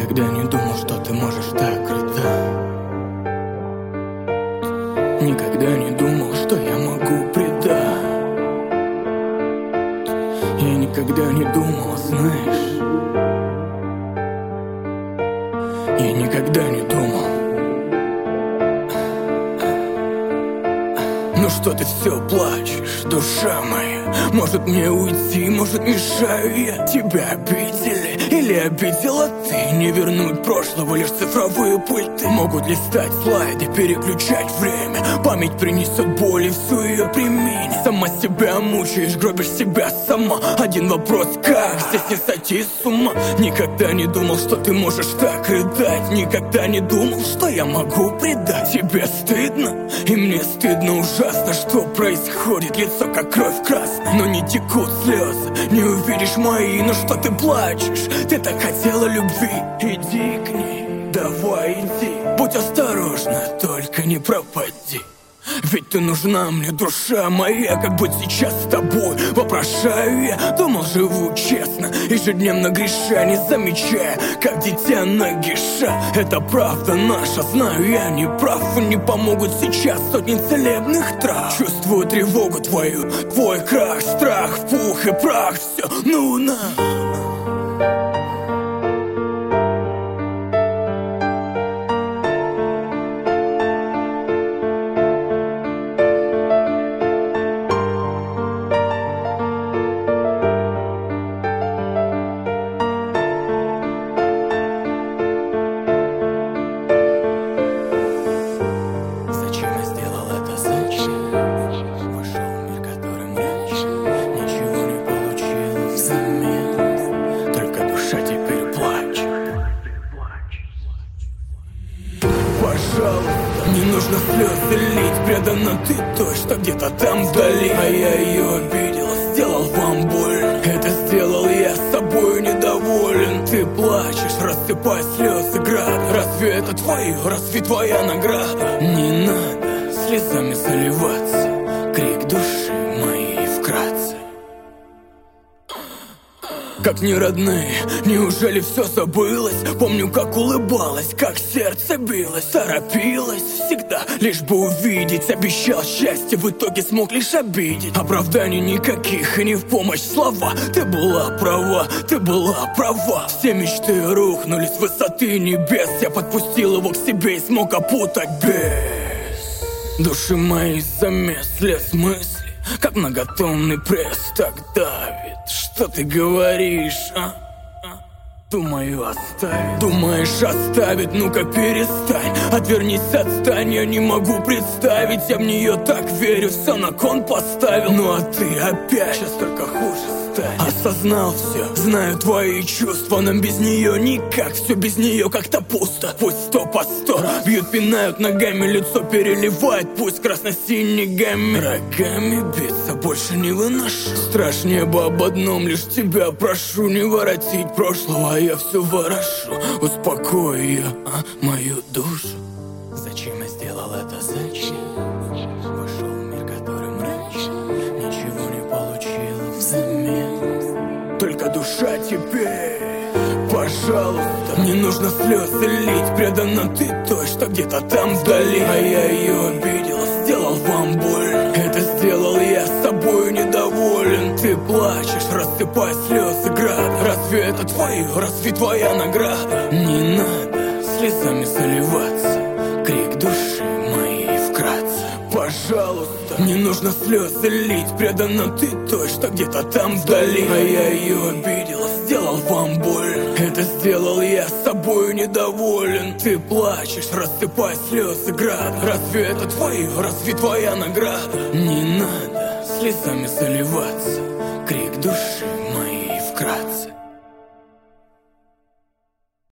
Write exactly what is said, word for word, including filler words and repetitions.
Никогда не думал, что ты можешь так круто. Никогда не думал, что я могу предать. Я никогда не думал, знаешь. Я никогда не думал. Ну что ты все плачешь, душа моя? Может мне уйти, может мешаю я? Тебя обидели или обидела ты? Не вернуть прошлого, лишь цифровые пульты могут листать слайды, переключать время. Память принесет боль и всю ее примени. Сама себя мучаешь, гробишь себя сама. Один вопрос, как здесь не сойти с ума? Никогда не думал, что ты можешь так рыдать. Никогда не думал, что я могу предать. Тебе стыдно, и мне стыдно ужасно. Что происходит? Лицо как кровь красная, но не текут слезы. Не увидишь мои, но что ты плачешь? Ты так хотела любви, иди к ней, давай иди. Будь осторожна, только не пропади. Ведь ты нужна мне, душа моя, как быть сейчас с тобой. Вопрошаю я, думал, живу честно, ежедневно греша, не замечая, как дитя нагиша. Это правда наша, знаю, я не прав. И не помогут сейчас сотни целебных трав. Чувствую тревогу твою, твой крах, страх, пух и прах. Все, ну на. Не нужно слезы лить, предана ты той, что где-то там вдали. А я ее обидел, сделал вам больно. Это сделал я, с собой недоволен. Ты плачешь, рассыпай слезы град. Разве это твое, разве твоя награда? Не надо слезами заливаться, крик души моей вкратце. Как не родные, неужели все забылось? Помню, как улыбалась, как сердце билось. Торопилась всегда, лишь бы увидеть. Обещал счастье, в итоге смог лишь обидеть. Оправданий никаких и не в помощь слова. Ты была права, ты была права. Все мечты рухнули с высоты небес. Я подпустил его к себе и смог опутать без. Души мои замес, лес мысли, как многотонный пресс так давит. Что ты говоришь, а? Думаю, оставить. Думаешь, оставить? Ну-ка перестань. Отвернись, отстань, я не могу представить. Я в нее так верю, все на кон поставил. Ну а ты опять сейчас только хуже станет. Осознал все, знаю твои чувства. Нам без нее никак, все без нее как-то пусто. Пусть сто по сто бьют, пинают ногами, лицо переливает. Пусть красно-синими рогами биться больше не выношу. Страшнее бы об одном, лишь тебя прошу. Не воротить прошлого, я все ворошу. Успокой ее, а, мою душу. Зачем я сделал это, зачем? Вошел в мир, который мрачен. Ничего не получил взамен. Только душа теперь, пожалуйста. Не нужно слезы лить, предана ты той, что где-то там вдали. А я ее обидел, сделал вам больно. Это сделал я, с собой недоволен. Ты плачешь, рассыпай слезы град. Разве это твое, разве твоя награда? Не надо слезами заливаться, крик души моей вкратце. Пожалуйста, не нужно слезы лить, предана ты той, что где-то там вдали. А я ее обидел, сделал вам больно. Это сделал я, с собой недоволен. Ты плачешь, рассыпай слезы град. Разве это твое, разве твоя награда? Не надо слезами заливаться, крик души